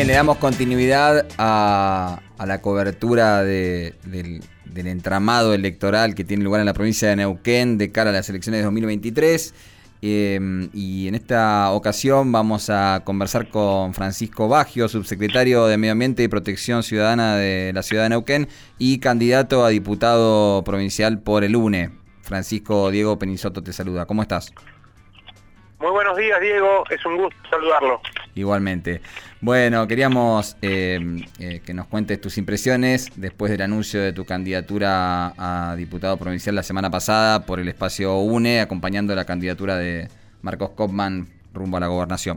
Bien, le damos continuidad a la cobertura del entramado electoral que tiene lugar en la provincia de Neuquén de cara a las elecciones de 2023. Y en esta ocasión vamos a conversar con Francisco Baggio, subsecretario de Medio Ambiente y Protección Ciudadana de la ciudad de Neuquén y candidato a diputado provincial por el UNE. Francisco, Diego Penizzotto te saluda. ¿Cómo estás? Muy buenos días, Diego. Es un gusto saludarlo. Igualmente. Bueno, queríamos que nos cuentes tus impresiones después del anuncio de tu candidatura a diputado provincial la semana pasada por el espacio UNE, acompañando la candidatura de Marcos Kaufmann rumbo a la gobernación.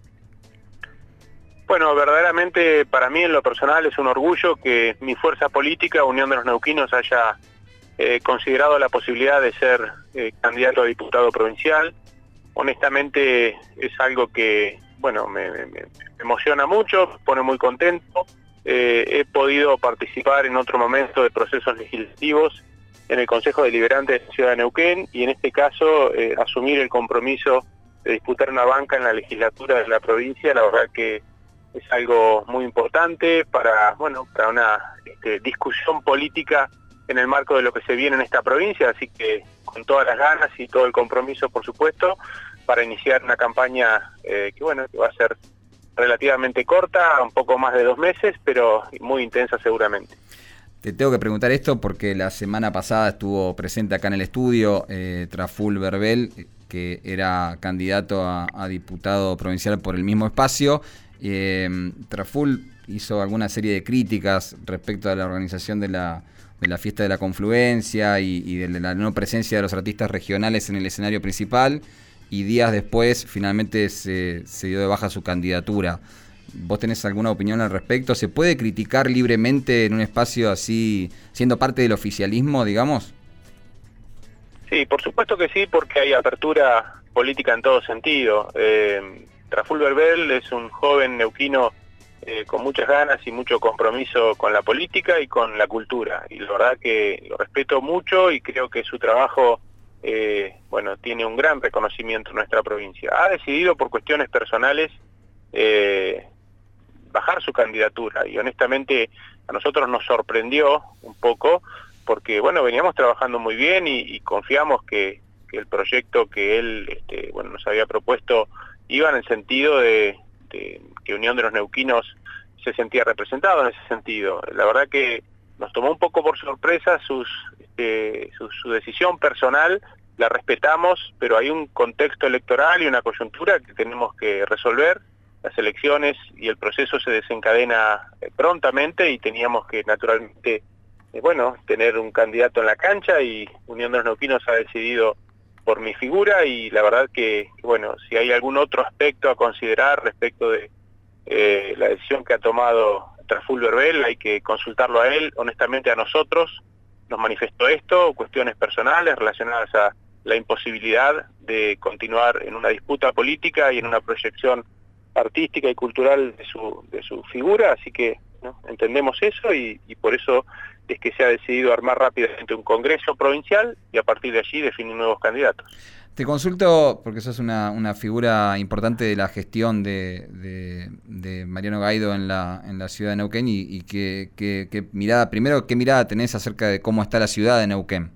Bueno, verdaderamente para mí en lo personal es un orgullo que mi fuerza política, Unión de los Neuquinos, haya considerado la posibilidad de ser candidato a diputado provincial. Honestamente es algo que, bueno, me emociona mucho, me pone muy contento. He podido participar en otro momento de procesos legislativos en el Consejo Deliberante de la Ciudad de Neuquén y en este caso asumir el compromiso de disputar una banca en la legislatura de la provincia. La verdad que es algo muy importante para una discusión política en el marco de lo que se viene en esta provincia, así que con todas las ganas y todo el compromiso, por supuesto, para iniciar una campaña que va a ser relativamente corta, un poco más de 2 meses, pero muy intensa seguramente. Te tengo que preguntar esto porque la semana pasada estuvo presente acá en el estudio Traful Verbel, que era candidato a diputado provincial por el mismo espacio. Traful hizo alguna serie de críticas respecto a la organización de la fiesta de la confluencia y de la no presencia de los artistas regionales en el escenario principal, y días después finalmente se dio de baja su candidatura. ¿Vos tenés alguna opinión al respecto? ¿Se puede criticar libremente en un espacio así, siendo parte del oficialismo, digamos? Sí, por supuesto que sí, porque hay apertura política en todo sentido. Traful Verbel es un joven neuquino con muchas ganas y mucho compromiso con la política y con la cultura, y la verdad que lo respeto mucho y creo que su trabajo tiene un gran reconocimiento en nuestra provincia. Ha decidido por cuestiones personales bajar su candidatura y honestamente a nosotros nos sorprendió un poco porque veníamos trabajando muy bien y confiamos que el proyecto que él nos había propuesto iba en el sentido de que Unión de los Neuquinos se sentía representado en ese sentido. La verdad que nos tomó un poco por sorpresa su decisión personal, la respetamos, pero hay un contexto electoral y una coyuntura que tenemos que resolver. Las elecciones y el proceso se desencadena prontamente y teníamos que naturalmente tener un candidato en la cancha, y Unión de los Neuquinos ha decidido por mi figura, y la verdad que si hay algún otro aspecto a considerar respecto de la decisión que ha tomado Traful Verbel, hay que consultarlo a él. Honestamente a nosotros nos manifestó esto, cuestiones personales relacionadas a la imposibilidad de continuar en una disputa política y en una proyección artística y cultural de su figura, así que entendemos eso y por eso es que se ha decidido armar rápidamente un congreso provincial y a partir de allí definir nuevos candidatos. Te consulto, porque sos una figura importante de la gestión de Mariano Gaido en la ciudad de Neuquén, y qué mirada tenés acerca de cómo está la ciudad de Neuquén.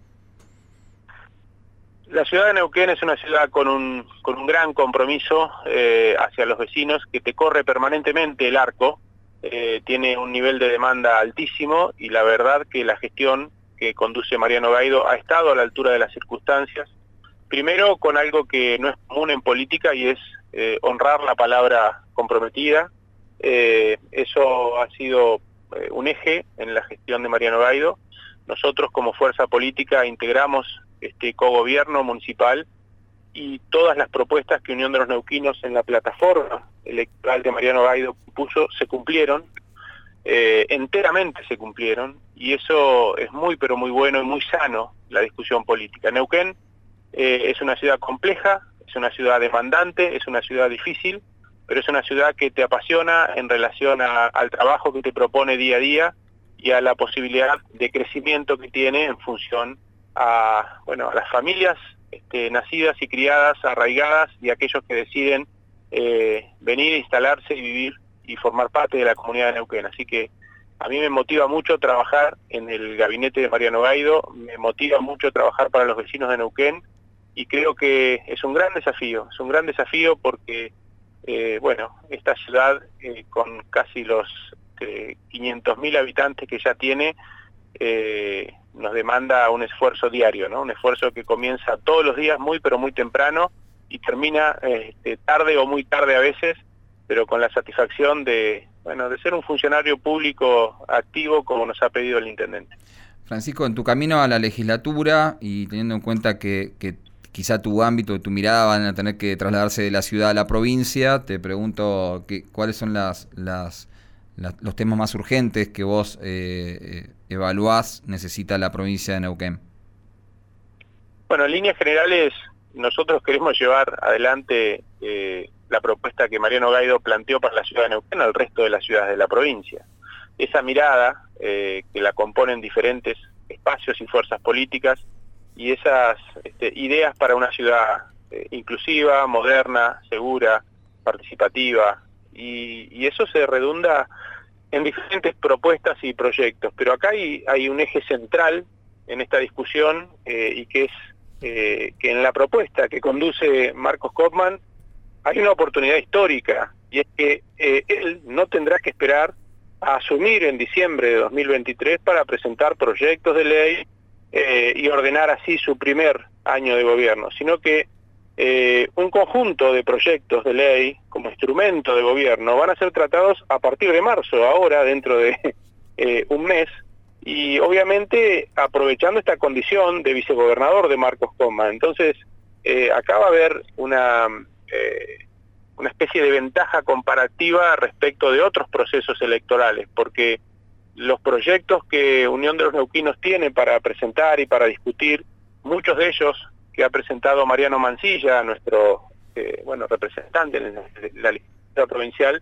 La ciudad de Neuquén es una ciudad con un gran compromiso hacia los vecinos, que te corre permanentemente el arco, tiene un nivel de demanda altísimo, y la verdad que la gestión que conduce Mariano Gaido ha estado a la altura de las circunstancias. Primero con algo que no es común en política, y es honrar la palabra comprometida. Eso ha sido un eje en la gestión de Mariano Gaido. Nosotros como fuerza política integramos este cogobierno municipal, y todas las propuestas que Unión de los Neuquinos en la plataforma electoral de Mariano Gaido puso se cumplieron, enteramente se cumplieron, y eso es muy pero muy bueno y muy sano la discusión política. Neuquén es una ciudad compleja, es una ciudad demandante, es una ciudad difícil, pero es una ciudad que te apasiona en relación al trabajo que te propone día a día y a la posibilidad de crecimiento que tiene en función a las familias nacidas y criadas, arraigadas, y aquellos que deciden venir, instalarse y vivir y formar parte de la comunidad de Neuquén. Así que a mí me motiva mucho trabajar en el gabinete de Mariano Gaido, me motiva mucho trabajar para los vecinos de Neuquén, y creo que es un gran desafío porque, bueno, esta ciudad con casi los 500.000 habitantes que ya tiene, nos demanda un esfuerzo diario, ¿no? Un esfuerzo que comienza todos los días muy pero muy temprano y termina tarde o muy tarde a veces, pero con la satisfacción de, bueno, de ser un funcionario público activo como nos ha pedido el intendente. Francisco, en tu camino a la legislatura y teniendo en cuenta que quizá tu ámbito, tu mirada van a tener que trasladarse de la ciudad a la provincia, te pregunto cuáles son los temas más urgentes que vos evaluás necesita la provincia de Neuquén. Bueno, en líneas generales, nosotros queremos llevar adelante la propuesta que Mariano Gaido planteó para la ciudad de Neuquén al resto de las ciudades de la provincia. Esa mirada que la componen diferentes espacios y fuerzas políticas, y esas ideas para una ciudad inclusiva, moderna, segura, participativa, y eso se redunda en diferentes propuestas y proyectos. Pero acá hay un eje central en esta discusión, y que es que en la propuesta que conduce Marcos Kopman hay una oportunidad histórica, y es que él no tendrá que esperar a asumir en diciembre de 2023 para presentar proyectos de ley y ordenar así su primer año de gobierno, sino que un conjunto de proyectos de ley como instrumento de gobierno van a ser tratados a partir de marzo, ahora dentro de un mes, y obviamente aprovechando esta condición de vicegobernador de Marcos Kopman. Entonces acá va a haber una especie de ventaja comparativa respecto de otros procesos electorales, porque los proyectos que Unión de los Neuquinos tiene para presentar y para discutir, muchos de ellos que ha presentado Mariano Mansilla, nuestro representante en la legislatura provincial,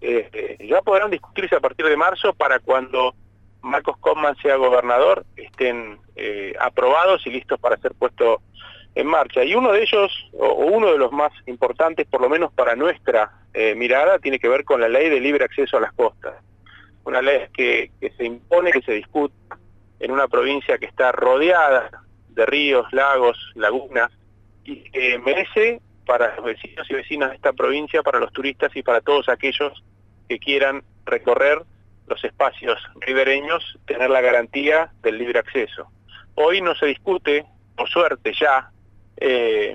ya podrán discutirse a partir de marzo, para cuando Marcos Kopman sea gobernador estén aprobados y listos para ser puestos en marcha. Y uno de ellos, o uno de los más importantes, por lo menos para nuestra mirada, tiene que ver con la ley de libre acceso a las costas. Una ley que se impone, que se discute en una provincia que está rodeada de ríos, lagos, lagunas, y que merece para los vecinos y vecinas de esta provincia, para los turistas y para todos aquellos que quieran recorrer los espacios ribereños, tener la garantía del libre acceso. Hoy no se discute, por suerte ya, el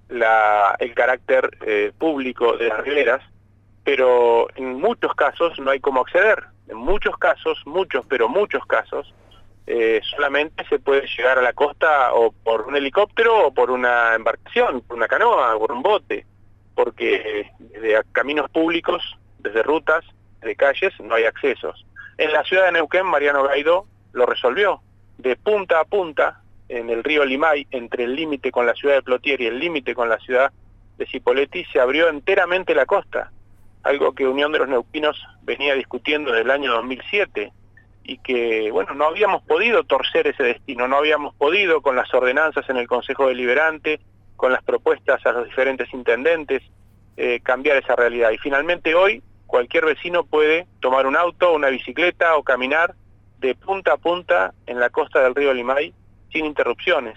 carácter público de las riberas, pero en muchos casos no hay cómo acceder. En muchos casos, muchos casos, solamente se puede llegar a la costa o por un helicóptero o por una embarcación, por una canoa o por un bote, porque desde caminos públicos, desde rutas, de calles, no hay accesos. En la ciudad de Neuquén, Mariano Gaido lo resolvió. De punta a punta, en el río Limay, entre el límite con la ciudad de Plotier y el límite con la ciudad de Cipolletti, se abrió enteramente la costa, algo que Unión de los Neuquinos venía discutiendo desde el año 2007, y que, bueno, no habíamos podido torcer ese destino, no habíamos podido con las ordenanzas en el Consejo Deliberante, con las propuestas a los diferentes intendentes, cambiar esa realidad. Y finalmente hoy cualquier vecino puede tomar un auto, una bicicleta o caminar de punta a punta en la costa del río Limay sin interrupciones,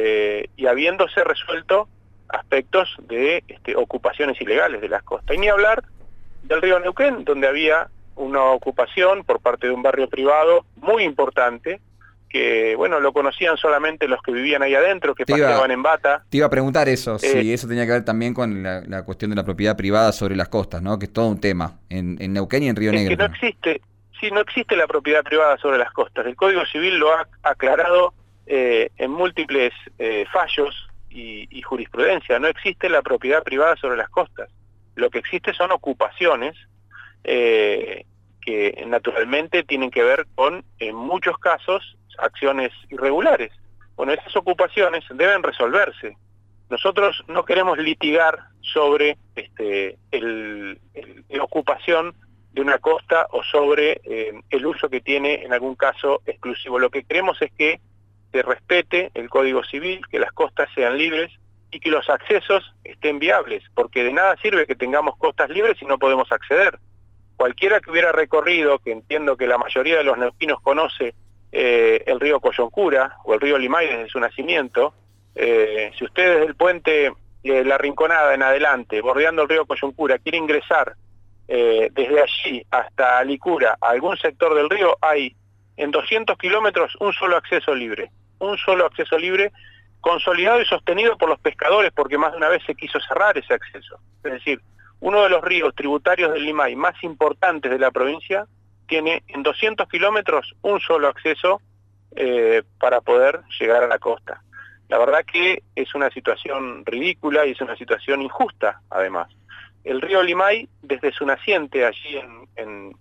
y habiéndose resuelto aspectos de ocupaciones ilegales de las costas. Y ni hablar del río Neuquén, donde había una ocupación por parte de un barrio privado muy importante, que, bueno, lo conocían solamente los que vivían ahí adentro, que paseaban en bata. Te iba a preguntar eso, si eso tenía que ver también con la cuestión de la propiedad privada sobre las costas, ¿no? Que es todo un tema, en Neuquén y en Río Negro. Que no existe la propiedad privada sobre las costas. El Código Civil lo ha aclarado en múltiples fallos y jurisprudencia. No existe la propiedad privada sobre las costas. Lo que existe son ocupaciones que naturalmente tienen que ver con, en muchos casos, acciones irregulares. Bueno, esas ocupaciones deben resolverse. Nosotros no queremos litigar sobre la ocupación de una costa o sobre el uso que tiene en algún caso exclusivo. Lo que queremos es que se respete el Código Civil, que las costas sean libres y que los accesos estén viables, porque de nada sirve que tengamos costas libres si no podemos acceder. cualquiera que hubiera recorrido, que entiendo que la mayoría de los neuquinos conoce el río Coyoncura o el río Limay desde su nacimiento, si usted desde el puente La Rinconada en adelante, bordeando el río Coyoncura, quiere ingresar desde allí hasta Licura, a algún sector del río, hay en 200 kilómetros un solo acceso libre, consolidado y sostenido por los pescadores, porque más de una vez se quiso cerrar ese acceso. Es decir, uno de los ríos tributarios del Limay más importantes de la provincia tiene en 200 kilómetros un solo acceso para poder llegar a la costa. La verdad que es una situación ridícula y es una situación injusta, además. El río Limay, desde su naciente allí en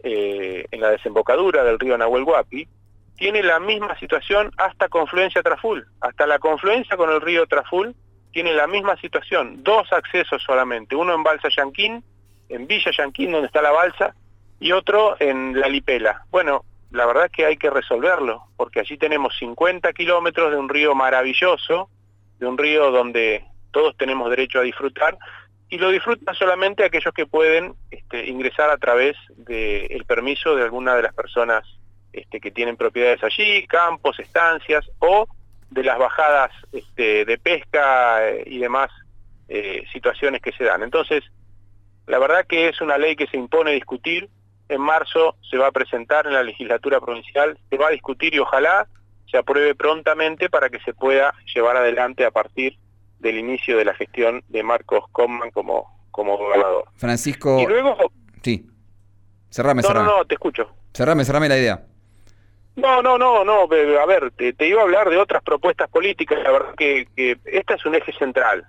la desembocadura del río Nahuel Huapi, tiene la misma situación hasta confluencia Traful. Hasta la confluencia con el río Traful tiene la misma situación. 2 accesos solamente, uno en Balsa Yanquín, en Villa Yanquín, donde está la balsa, y otro en La Lipela. Bueno, la verdad es que hay que resolverlo, porque allí tenemos 50 kilómetros de un río maravilloso, de un río donde todos tenemos derecho a disfrutar, y lo disfrutan solamente aquellos que pueden ingresar a través del permiso de alguna de las personas que tienen propiedades allí, campos, estancias, o de las bajadas de pesca y demás situaciones que se dan. Entonces, la verdad que es una ley que se impone discutir. En marzo se va a presentar en la legislatura provincial, se va a discutir y ojalá se apruebe prontamente para que se pueda llevar adelante a partir del inicio de la gestión de Marcos Kopman como gobernador. Francisco... Y luego... Sí. Cerrame. No, te escucho. Cerrame la idea. No, a ver, te iba a hablar de otras propuestas políticas, la verdad que este es un eje central,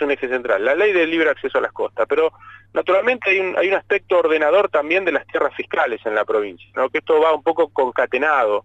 la ley del libre acceso a las costas, pero naturalmente hay un aspecto ordenador también de las tierras fiscales en la provincia, ¿no? Que esto va un poco concatenado.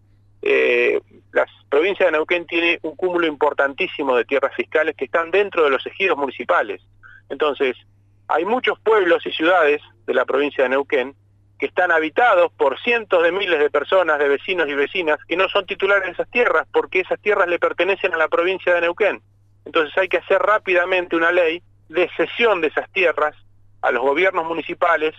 La provincia de Neuquén tiene un cúmulo importantísimo de tierras fiscales que están dentro de los ejidos municipales. Entonces, hay muchos pueblos y ciudades de la provincia de Neuquén que están habitados por cientos de miles de personas, de vecinos y vecinas, que no son titulares de esas tierras, porque esas tierras le pertenecen a la provincia de Neuquén. Entonces hay que hacer rápidamente una ley de cesión de esas tierras a los gobiernos municipales,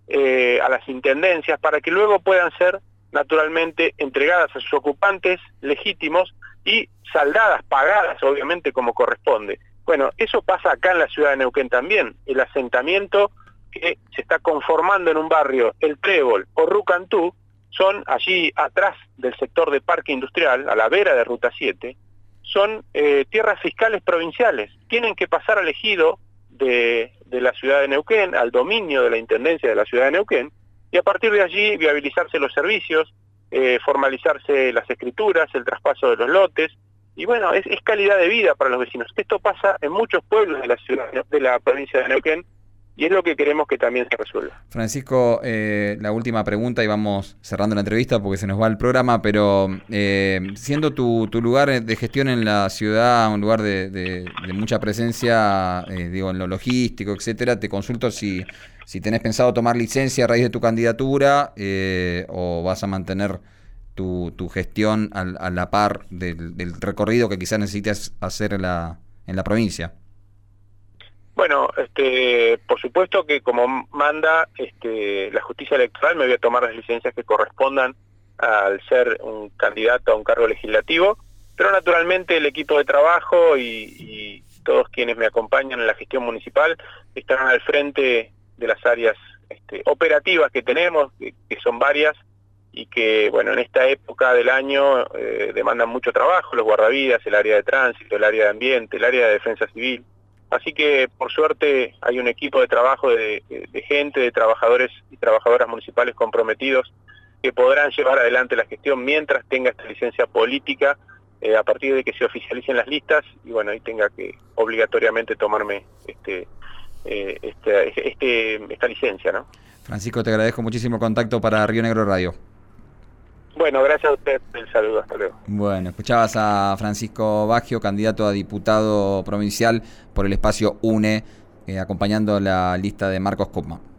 a las intendencias, para que luego puedan ser naturalmente entregadas a sus ocupantes legítimos y saldadas, pagadas obviamente como corresponde. Bueno, eso pasa acá en la ciudad de Neuquén también. El asentamiento que se está conformando en un barrio, El Trébol o Rucantú, son allí atrás del sector de Parque Industrial, a la vera de Ruta 7, son tierras fiscales provinciales. Tienen que pasar al ejido de la ciudad de Neuquén, al dominio de la Intendencia de la ciudad de Neuquén, y a partir de allí viabilizarse los servicios, formalizarse las escrituras, el traspaso de los lotes, y bueno, es calidad de vida para los vecinos. Esto pasa en muchos pueblos de la ciudad, de la provincia de Neuquén, y es lo que queremos que también se resuelva. Francisco, la última pregunta y vamos cerrando la entrevista porque se nos va el programa, pero siendo tu lugar de gestión en la ciudad un lugar de mucha presencia, digo, en lo logístico, etcétera, te consulto si tenés pensado tomar licencia a raíz de tu candidatura o vas a mantener tu gestión a la par del recorrido que quizás necesites hacer en la provincia. Bueno, por supuesto que como manda la justicia electoral me voy a tomar las licencias que correspondan al ser un candidato a un cargo legislativo, pero naturalmente el equipo de trabajo y todos quienes me acompañan en la gestión municipal estarán al frente de las áreas operativas que tenemos, que son varias, y que, bueno, en esta época del año demandan mucho trabajo, los guardavidas, el área de tránsito, el área de ambiente, el área de defensa civil. Así que, por suerte, hay un equipo de trabajo de gente, de trabajadores y trabajadoras municipales comprometidos que podrán llevar adelante la gestión mientras tenga esta licencia política, a partir de que se oficialicen las listas, y bueno, ahí tenga que obligatoriamente tomarme esta licencia, ¿no? Francisco, te agradezco muchísimo el contacto para Río Negro Radio. Bueno, gracias a usted, el saludo, hasta luego. Bueno, escuchabas a Francisco Baggio, candidato a diputado provincial por el espacio UNE, acompañando la lista de Marcos Kopman.